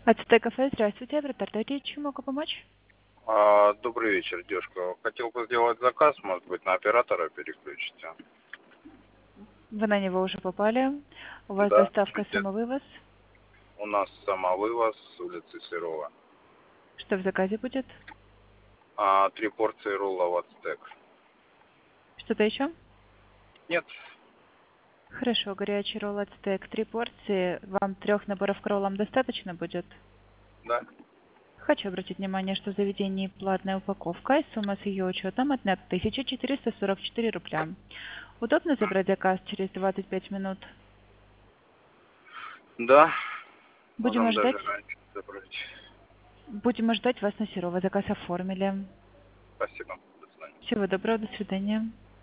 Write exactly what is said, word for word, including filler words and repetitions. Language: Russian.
АЦТ кафе, здравствуйте, вратарь, чем могу помочь? А, добрый вечер, девушка. Хотел бы сделать заказ, может быть, на оператора переключите. Вы на него уже попали. У вас Да, доставка чудес. самовывоз. У нас самовывоз с улицы Серова. Что в заказе будет? А, три порции роллов ацтек. Что-то еще? Нет, Хорошо, горячий ролл ацтек, три порции. Вам трех наборов к роллам достаточно будет? да. Хочу обратить внимание, что в заведении платная упаковка и сумма с ее учетом одна тысяча четыреста сорок четыре рубля. Удобно забрать заказ через двадцать пять минут? Да, Будем можем ждать? даже раньше забрать. Будем ждать вас на Серова. Заказ оформили. Спасибо. До свидания. Всего доброго, до свидания.